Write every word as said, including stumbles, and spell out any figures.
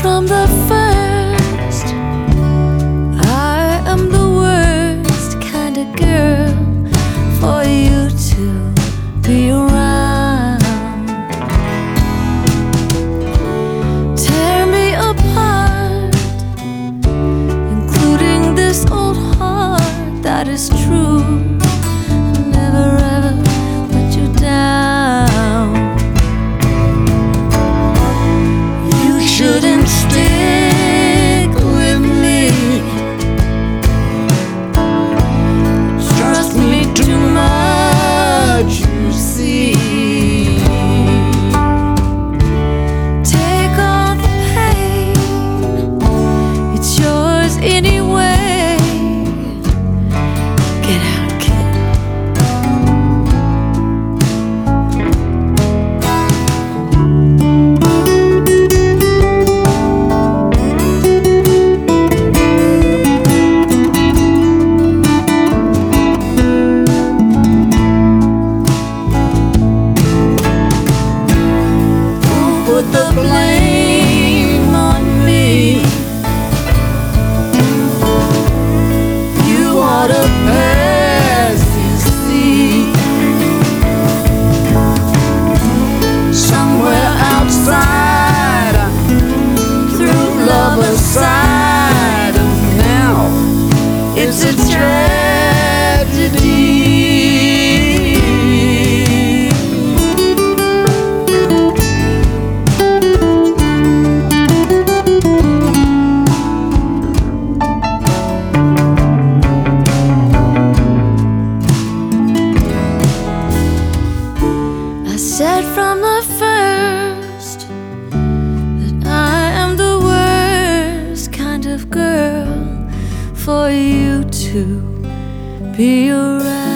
from the first, I am the worst kind of girl for you to be around. Tear me apart, including this old heart that is true. Never ever let you down. You shouldn't stick with me. Trust me too much, you see. Take all the pain, it's yours anyway. Get out, kid. Put the blame on me. You ought to pass, you see. Somewhere outside, through love aside, and now it's a tragedy. I said from the first that I am the worst kind of girl for you to be around.